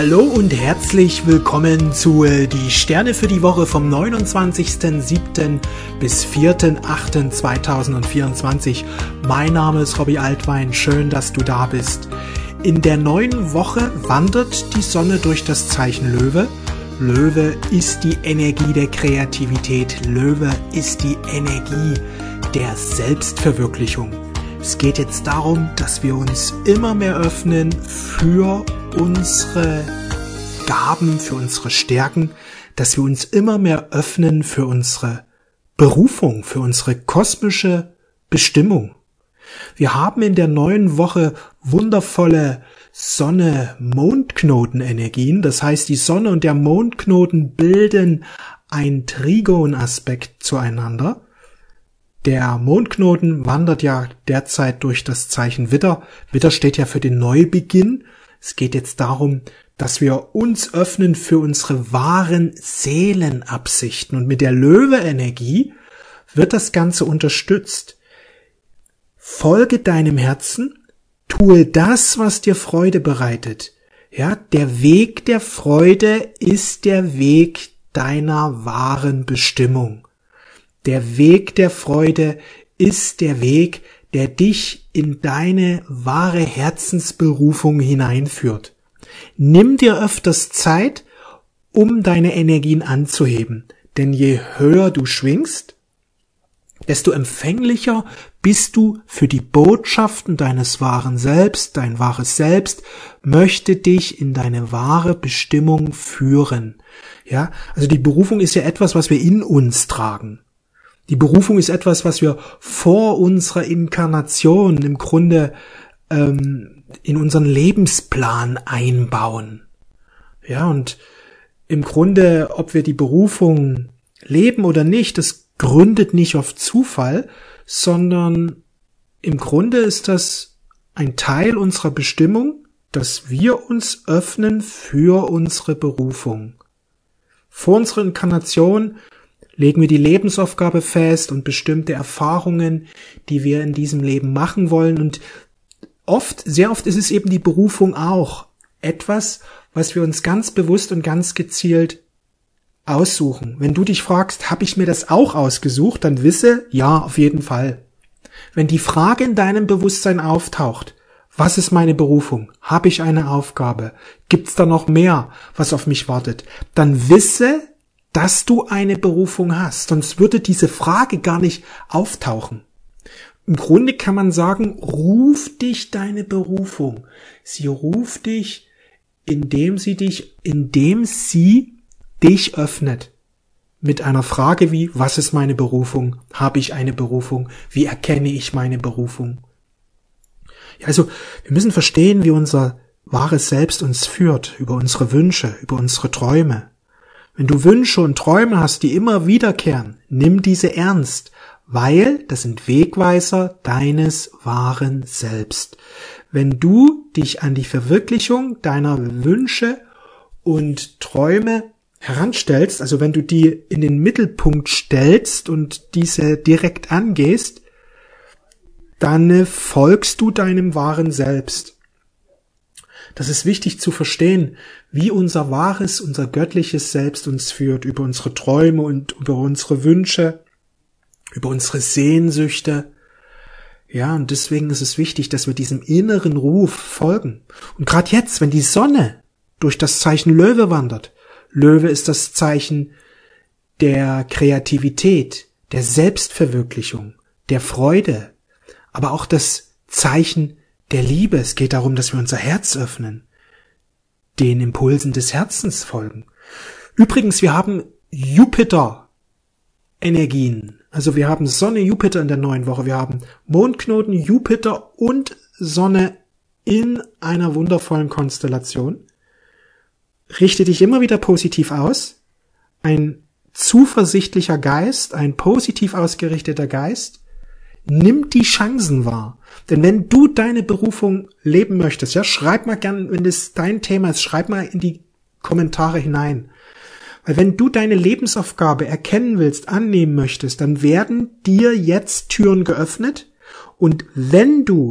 Hallo und herzlich willkommen zu Die Sterne für die Woche vom 29.07. bis 4.08.2024. Mein Name ist Robbie Altwein, schön, dass du da bist. In der neuen Woche wandert die Sonne durch das Zeichen Löwe. Löwe ist die Energie der Kreativität. Löwe ist die Energie der Selbstverwirklichung. Es geht jetzt darum, dass wir uns immer mehr öffnen für unsere Gaben, für unsere Stärken, dass wir uns immer mehr öffnen für unsere Berufung, für unsere kosmische Bestimmung. Wir haben in der neuen Woche wundervolle Sonne-Mondknoten-Energien. Das heißt, die Sonne und der Mondknoten bilden einen Trigon-Aspekt zueinander. Der Mondknoten wandert ja derzeit durch das Zeichen Widder. Widder steht ja für den Neubeginn. Es geht jetzt darum, dass wir uns öffnen für unsere wahren Seelenabsichten. Und mit der Löwe-Energie wird das Ganze unterstützt. Folge deinem Herzen, tue das, was dir Freude bereitet. Ja, der Weg der Freude ist der Weg deiner wahren Bestimmung. Der Weg der Freude ist der Weg, der dich in deine wahre Herzensberufung hineinführt. Nimm dir öfters Zeit, um deine Energien anzuheben, denn je höher du schwingst, desto empfänglicher bist du für die Botschaften deines wahren Selbst. Dein wahres Selbst möchte dich in deine wahre Bestimmung führen. Ja, also die Berufung ist ja etwas, was wir in uns tragen. Die Berufung ist etwas, was wir vor unserer Inkarnation im Grunde in unseren Lebensplan einbauen. Ja, und im Grunde, ob wir die Berufung leben oder nicht, das gründet nicht auf Zufall, sondern im Grunde ist das ein Teil unserer Bestimmung, dass wir uns öffnen für unsere Berufung. Vor unserer Inkarnation legen wir die Lebensaufgabe fest und bestimmte Erfahrungen, die wir in diesem Leben machen wollen. Und sehr oft ist es eben die Berufung auch etwas, was wir uns ganz bewusst und ganz gezielt aussuchen. Wenn du dich fragst, habe ich mir das auch ausgesucht, dann wisse, ja, auf jeden Fall. Wenn die Frage in deinem Bewusstsein auftaucht, was ist meine Berufung? Habe ich eine Aufgabe? Gibt's da noch mehr, was auf mich wartet? Dann wisse, dass du eine Berufung hast, sonst würde diese Frage gar nicht auftauchen. Im Grunde kann man sagen, ruf dich deine Berufung. Sie ruft dich, indem sie dich öffnet. Mit einer Frage wie, was ist meine Berufung? Habe ich eine Berufung? Wie erkenne ich meine Berufung? Ja, also, wir müssen verstehen, wie unser wahres Selbst uns führt, über unsere Wünsche, über unsere Träume. Wenn du Wünsche und Träume hast, die immer wiederkehren, nimm diese ernst, weil das sind Wegweiser deines wahren Selbst. Wenn du dich an die Verwirklichung deiner Wünsche und Träume heranstellst, also wenn du die in den Mittelpunkt stellst und diese direkt angehst, dann folgst du deinem wahren Selbst. Das ist wichtig zu verstehen, wie unser wahres, unser göttliches Selbst uns führt, über unsere Träume und über unsere Wünsche, über unsere Sehnsüchte. Ja, und deswegen ist es wichtig, dass wir diesem inneren Ruf folgen. Und gerade jetzt, wenn die Sonne durch das Zeichen Löwe wandert, Löwe ist das Zeichen der Kreativität, der Selbstverwirklichung, der Freude, aber auch das Zeichen der Liebe. Es geht darum, dass wir unser Herz öffnen, den Impulsen des Herzens folgen. Übrigens, wir haben Jupiter-Energien. Also wir haben Sonne, Jupiter in der neuen Woche. Wir haben Mondknoten, Jupiter und Sonne in einer wundervollen Konstellation. Richte dich immer wieder positiv aus. Ein zuversichtlicher Geist, ein positiv ausgerichteter Geist, nimm die Chancen wahr. Denn wenn du deine Berufung leben möchtest, ja, schreib mal gern, wenn das dein Thema ist, schreib mal in die Kommentare hinein. Weil wenn du deine Lebensaufgabe erkennen willst, annehmen möchtest, dann werden dir jetzt Türen geöffnet. Und wenn du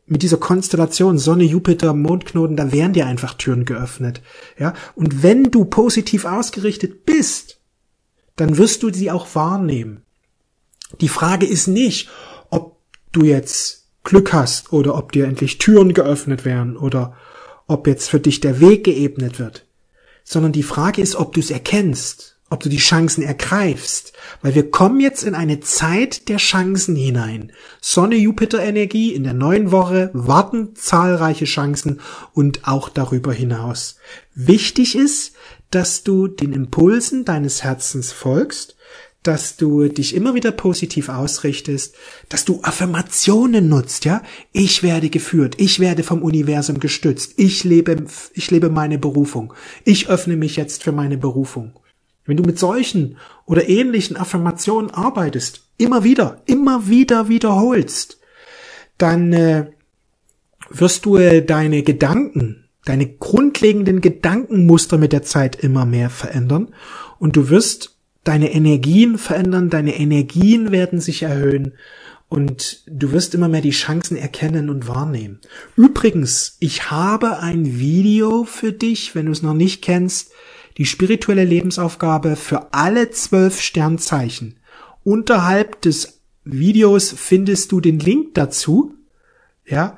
mit dieser Konstellation Sonne, Jupiter, Mondknoten, da werden dir einfach Türen geöffnet. Ja, und wenn du positiv ausgerichtet bist, dann wirst du sie auch wahrnehmen. Die Frage ist nicht, ob du jetzt Glück hast oder ob dir endlich Türen geöffnet werden oder ob jetzt für dich der Weg geebnet wird, sondern die Frage ist, ob du es erkennst, ob du die Chancen ergreifst, weil wir kommen jetzt in eine Zeit der Chancen hinein. Sonne-Jupiter-Energie in der neuen Woche, warten zahlreiche Chancen und auch darüber hinaus. Wichtig ist, dass du den Impulsen deines Herzens folgst, dass du dich immer wieder positiv ausrichtest, dass du Affirmationen nutzt, ja? Ich werde geführt, ich werde vom Universum gestützt, ich lebe meine Berufung, ich öffne mich jetzt für meine Berufung. Wenn du mit solchen oder ähnlichen Affirmationen arbeitest, immer wieder wiederholst, dann wirst du deine Gedanken, deine grundlegenden Gedankenmuster mit der Zeit immer mehr verändern und du wirst deine Energien verändern, deine Energien werden sich erhöhen und du wirst immer mehr die Chancen erkennen und wahrnehmen. Übrigens, ich habe ein Video für dich, wenn du es noch nicht kennst, die spirituelle Lebensaufgabe für alle 12 Sternzeichen. Unterhalb des Videos findest du den Link dazu. Ja,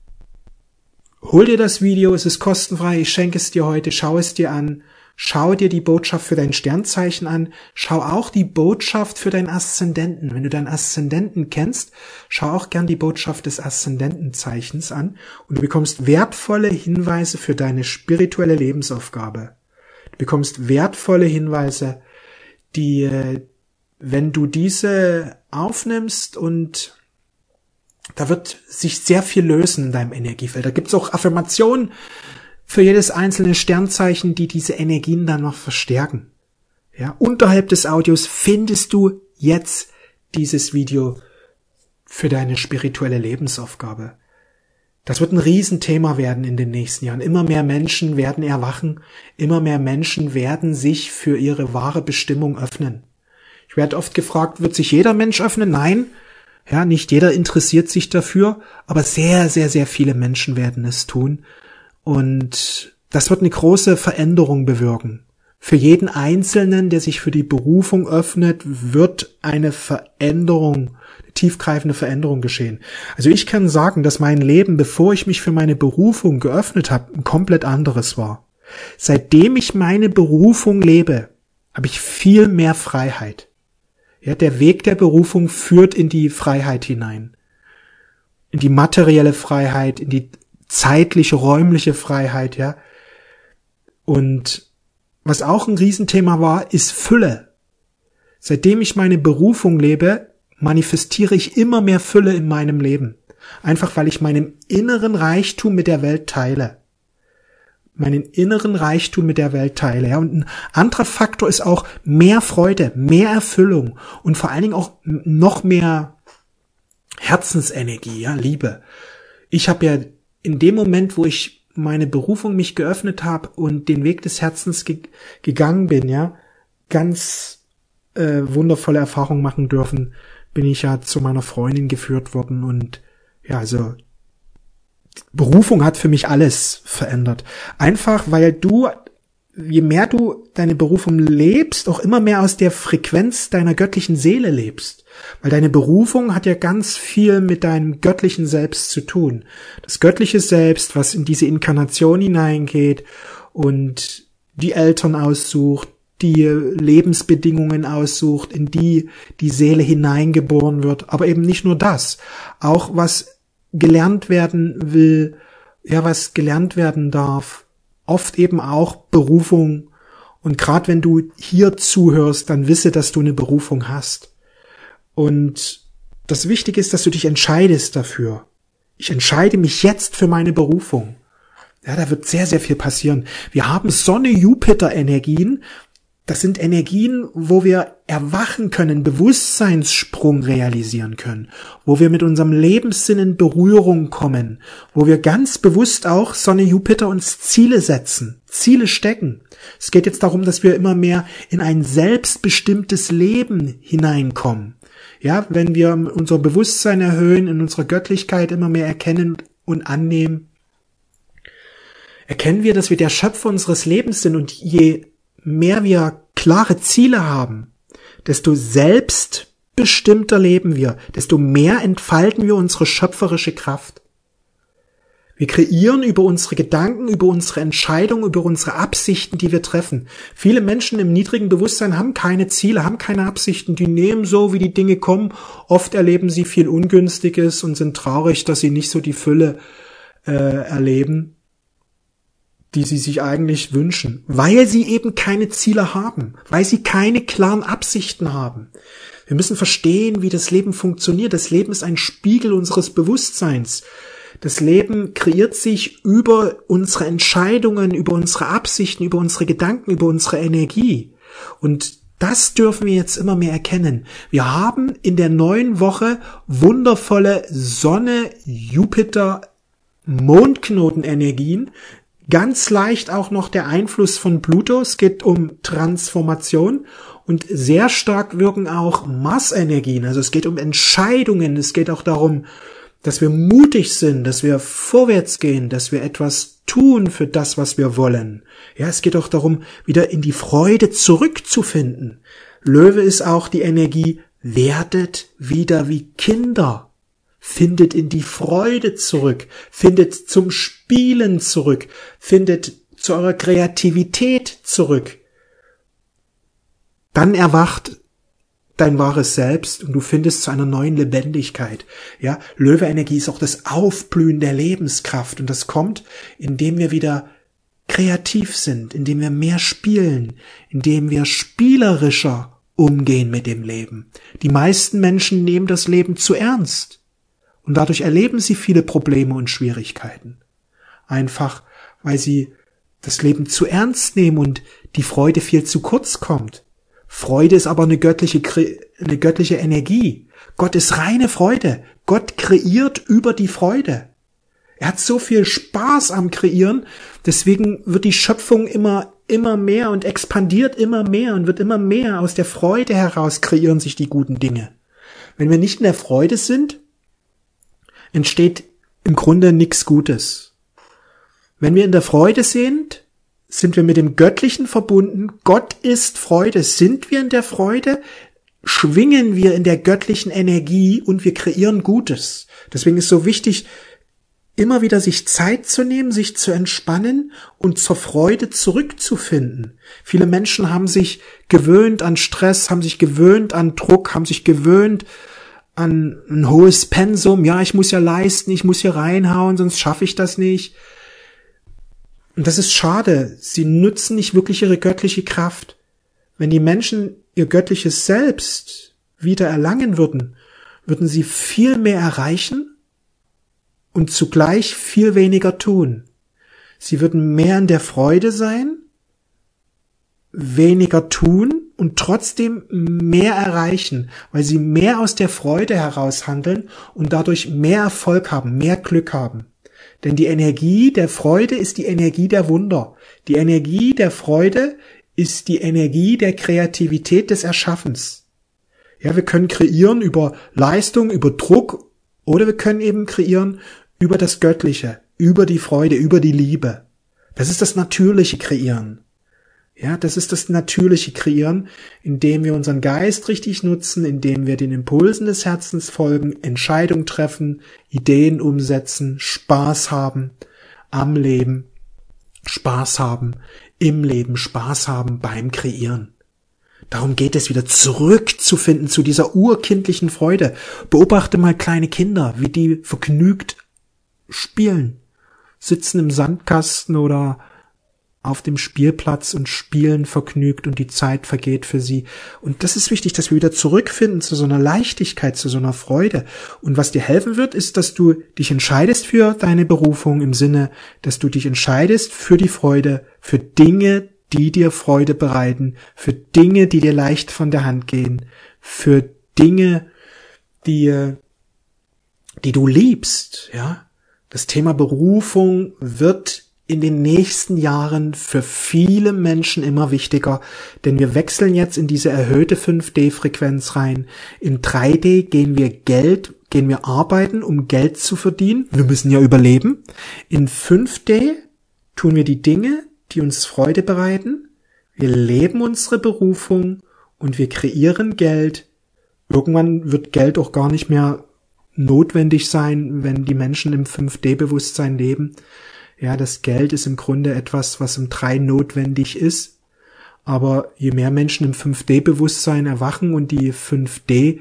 hol dir das Video, es ist kostenfrei, ich schenke es dir heute, schau es dir an. Schau dir die Botschaft für dein Sternzeichen an. Schau auch die Botschaft für deinen Aszendenten. Wenn du deinen Aszendenten kennst, schau auch gern die Botschaft des Aszendentenzeichens an und du bekommst wertvolle Hinweise für deine spirituelle Lebensaufgabe. Du bekommst wertvolle Hinweise, die, wenn du diese aufnimmst und da wird sich sehr viel lösen in deinem Energiefeld. Da gibt's auch Affirmationen für jedes einzelne Sternzeichen, die diese Energien dann noch verstärken. Ja, unterhalb des Audios findest du jetzt dieses Video für deine spirituelle Lebensaufgabe. Das wird ein Riesenthema werden in den nächsten Jahren. Immer mehr Menschen werden erwachen, immer mehr Menschen werden sich für ihre wahre Bestimmung öffnen. Ich werde oft gefragt, wird sich jeder Mensch öffnen? Nein, ja, nicht jeder interessiert sich dafür, aber sehr, sehr, sehr viele Menschen werden es tun. Und das wird eine große Veränderung bewirken. Für jeden Einzelnen, der sich für die Berufung öffnet, wird eine Veränderung, eine tiefgreifende Veränderung geschehen. Also ich kann sagen, dass mein Leben, bevor ich mich für meine Berufung geöffnet habe, ein komplett anderes war. Seitdem ich meine Berufung lebe, habe ich viel mehr Freiheit. Ja, der Weg der Berufung führt in die Freiheit hinein. In die materielle Freiheit, in die zeitliche, räumliche Freiheit, ja. Und was auch ein Riesenthema war, ist Fülle. Seitdem ich meine Berufung lebe, manifestiere ich immer mehr Fülle in meinem Leben. Einfach weil ich meinen inneren Reichtum mit der Welt teile. Meinen inneren Reichtum mit der Welt teile. Ja. Und ein anderer Faktor ist auch mehr Freude, mehr Erfüllung und vor allen Dingen auch noch mehr Herzensenergie, ja, Liebe. Ich habe ja in dem Moment, wo ich meine Berufung mich geöffnet habe und den Weg des Herzens gegangen bin, ja, ganz wundervolle Erfahrungen machen dürfen, bin ich ja zu meiner Freundin geführt worden und ja, also Berufung hat für mich alles verändert. Einfach, weil du, je mehr du deine Berufung lebst, auch immer mehr aus der Frequenz deiner göttlichen Seele lebst. Weil deine Berufung hat ja ganz viel mit deinem göttlichen Selbst zu tun. Das göttliche Selbst, was in diese Inkarnation hineingeht und die Eltern aussucht, die Lebensbedingungen aussucht, in die die Seele hineingeboren wird. Aber eben nicht nur das. Auch was gelernt werden will, ja, was gelernt werden darf. Oft eben auch Berufung. Und gerade wenn du hier zuhörst, dann wisse, dass du eine Berufung hast. Und das Wichtige ist, dass du dich entscheidest dafür. Ich entscheide mich jetzt für meine Berufung. Ja, da wird sehr, sehr viel passieren. Wir haben Sonne-Jupiter-Energien. Das sind Energien, wo wir erwachen können, Bewusstseinssprung realisieren können, wo wir mit unserem Lebenssinn in Berührung kommen, wo wir ganz bewusst auch Sonne-Jupiter uns Ziele setzen, Ziele stecken. Es geht jetzt darum, dass wir immer mehr in ein selbstbestimmtes Leben hineinkommen. Ja, wenn wir unser Bewusstsein erhöhen, in unserer Göttlichkeit immer mehr erkennen, und annehmen, erkennen wir, dass wir der Schöpfer unseres Lebens sind, und je mehr wir klare Ziele haben, desto selbstbestimmter leben wir, desto mehr entfalten wir unsere schöpferische Kraft. Wir kreieren über unsere Gedanken, über unsere Entscheidungen, über unsere Absichten, die wir treffen. Viele Menschen im niedrigen Bewusstsein haben keine Ziele, haben keine Absichten, die nehmen so, wie die Dinge kommen. Oft erleben sie viel Ungünstiges und sind traurig, dass sie nicht so die Fülle erleben, die sie sich eigentlich wünschen, weil sie eben keine Ziele haben, weil sie keine klaren Absichten haben. Wir müssen verstehen, wie das Leben funktioniert. Das Leben ist ein Spiegel unseres Bewusstseins. Das Leben kreiert sich über unsere Entscheidungen, über unsere Absichten, über unsere Gedanken, über unsere Energie. Und das dürfen wir jetzt immer mehr erkennen. Wir haben in der neuen Woche wundervolle Sonne, Jupiter, Mondknotenenergien. Ganz leicht auch noch der Einfluss von Pluto. Es geht um Transformation, und sehr stark wirken auch Mars-Energien. Also es geht um Entscheidungen. Es geht auch darum, dass wir mutig sind, dass wir vorwärts gehen, dass wir etwas tun für das, was wir wollen. Ja, es geht auch darum, wieder in die Freude zurückzufinden. Löwe ist auch die Energie, werdet wieder wie Kinder. Findet in die Freude zurück, findet zum Spielen zurück, findet zu eurer Kreativität zurück. Dann erwacht dein wahres Selbst und du findest zu einer neuen Lebendigkeit. Ja, Löwe-Energie ist auch das Aufblühen der Lebenskraft, und das kommt, indem wir wieder kreativ sind, indem wir mehr spielen, indem wir spielerischer umgehen mit dem Leben. Die meisten Menschen nehmen das Leben zu ernst. Und dadurch erleben sie viele Probleme und Schwierigkeiten. Einfach, weil sie das Leben zu ernst nehmen und die Freude viel zu kurz kommt. Freude ist aber eine göttliche Energie. Gott ist reine Freude. Gott kreiert über die Freude. Er hat so viel Spaß am Kreieren, deswegen wird die Schöpfung immer mehr und expandiert immer mehr und wird immer mehr. Aus der Freude heraus kreieren sich die guten Dinge. Wenn wir nicht in der Freude sind, entsteht im Grunde nichts Gutes. Wenn wir in der Freude sind wir mit dem Göttlichen verbunden. Gott ist Freude. Sind wir in der Freude, schwingen wir in der göttlichen Energie und wir kreieren Gutes. Deswegen ist so wichtig, immer wieder sich Zeit zu nehmen, sich zu entspannen und zur Freude zurückzufinden. Viele Menschen haben sich gewöhnt an Stress, haben sich gewöhnt an Druck, haben sich gewöhnt an ein hohes Pensum. Ja, ich muss ja leisten, ich muss hier reinhauen, sonst schaffe ich das nicht. Und das ist schade. Sie nutzen nicht wirklich ihre göttliche Kraft. Wenn die Menschen ihr göttliches Selbst wieder erlangen würden, würden sie viel mehr erreichen und zugleich viel weniger tun. Sie würden mehr in der Freude sein, weniger tun und trotzdem mehr erreichen, weil sie mehr aus der Freude heraus handeln und dadurch mehr Erfolg haben, mehr Glück haben. Denn die Energie der Freude ist die Energie der Wunder. Die Energie der Freude ist die Energie der Kreativität des Erschaffens. Ja, wir können kreieren über Leistung, über Druck, oder wir können eben kreieren über das Göttliche, über die Freude, über die Liebe. Das ist das natürliche Kreieren. Ja, das ist das natürliche Kreieren, indem wir unseren Geist richtig nutzen, indem wir den Impulsen des Herzens folgen, Entscheidungen treffen, Ideen umsetzen, Spaß haben am Leben, Spaß haben im Leben, Spaß haben beim Kreieren. Darum geht es, wieder zurückzufinden zu dieser urkindlichen Freude. Beobachte mal kleine Kinder, wie die vergnügt spielen, sitzen im Sandkasten oder auf dem Spielplatz und spielen vergnügt und die Zeit vergeht für sie. Und das ist wichtig, dass wir wieder zurückfinden zu so einer Leichtigkeit, zu so einer Freude. Und was dir helfen wird, ist, dass du dich entscheidest für deine Berufung im Sinne, dass du dich entscheidest für die Freude, für Dinge, die dir Freude bereiten, für Dinge, die dir leicht von der Hand gehen, für Dinge, die du liebst, ja. Das Thema Berufung wird in den nächsten Jahren für viele Menschen immer wichtiger, denn wir wechseln jetzt in diese erhöhte 5D-Frequenz rein. In 3D gehen wir arbeiten, um Geld zu verdienen. Wir müssen ja überleben. In 5D tun wir die Dinge, die uns Freude bereiten. Wir leben unsere Berufung und wir kreieren Geld. Irgendwann wird Geld auch gar nicht mehr notwendig sein, wenn die Menschen im 5D-Bewusstsein leben. Ja, das Geld ist im Grunde etwas, was im 3 notwendig ist. Aber je mehr Menschen im 5D-Bewusstsein erwachen und die 5D,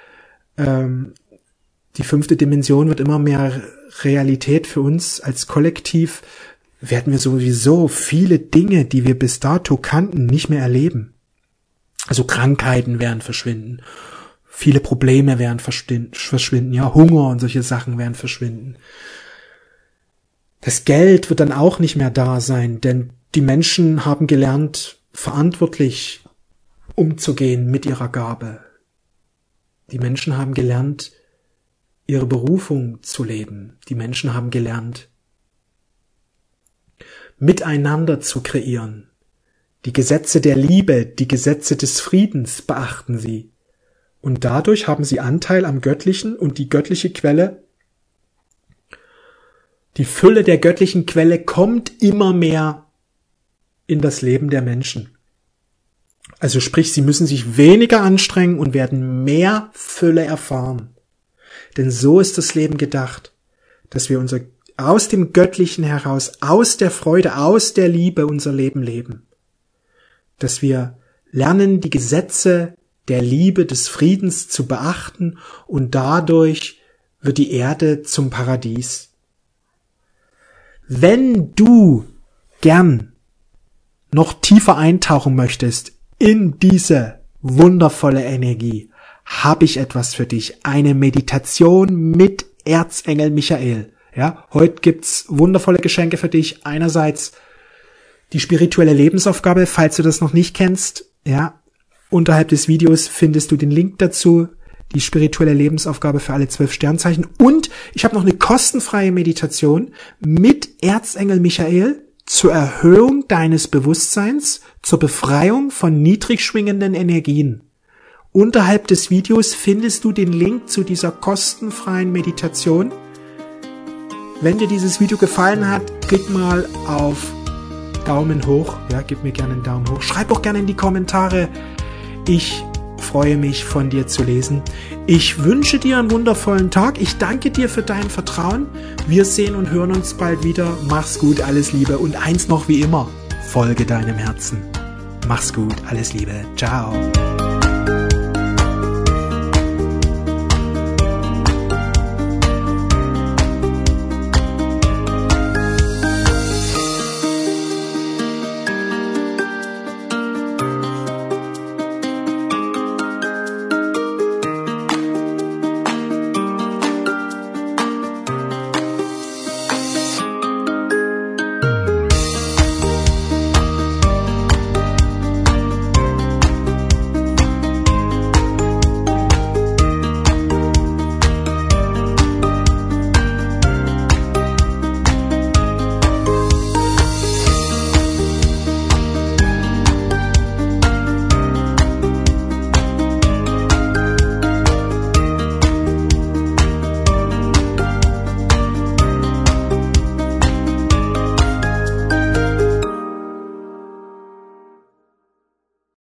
die 5. Dimension wird immer mehr Realität für uns als Kollektiv, werden wir sowieso viele Dinge, die wir bis dato kannten, nicht mehr erleben. Also Krankheiten werden verschwinden. Viele Probleme werden verschwinden. Ja, Hunger und solche Sachen werden verschwinden. Das Geld wird dann auch nicht mehr da sein, denn die Menschen haben gelernt, verantwortlich umzugehen mit ihrer Gabe. Die Menschen haben gelernt, ihre Berufung zu leben. Die Menschen haben gelernt, miteinander zu kreieren. Die Gesetze der Liebe, die Gesetze des Friedens beachten sie. Und dadurch haben sie Anteil am Göttlichen und die göttliche Quelle, die Fülle der göttlichen Quelle kommt immer mehr in das Leben der Menschen. Also sprich, sie müssen sich weniger anstrengen und werden mehr Fülle erfahren. Denn so ist das Leben gedacht, dass wir aus dem Göttlichen heraus, aus der Freude, aus der Liebe unser Leben leben. Dass wir lernen, die Gesetze der Liebe, des Friedens zu beachten und dadurch wird die Erde zum Paradies. Wenn du gern noch tiefer eintauchen möchtest in diese wundervolle Energie, habe ich etwas für dich. Eine Meditation mit Erzengel Michael. Ja, heute gibt's wundervolle Geschenke für dich. Einerseits die spirituelle Lebensaufgabe, falls du das noch nicht kennst. Ja, unterhalb des Videos findest du den Link dazu. Die spirituelle Lebensaufgabe für alle 12 Sternzeichen. Und ich habe noch eine kostenfreie Meditation mit Erzengel Michael zur Erhöhung deines Bewusstseins, zur Befreiung von niedrig schwingenden Energien. Unterhalb des Videos findest du den Link zu dieser kostenfreien Meditation. Wenn dir dieses Video gefallen hat, klick mal auf Daumen hoch. Ja, gib mir gerne einen Daumen hoch. Schreib auch gerne in die Kommentare. Ich freue mich, von dir zu lesen. Ich wünsche dir einen wundervollen Tag. Ich danke dir für dein Vertrauen. Wir sehen und hören uns bald wieder. Mach's gut, alles Liebe. Und eins noch wie immer, folge deinem Herzen. Mach's gut, alles Liebe. Ciao.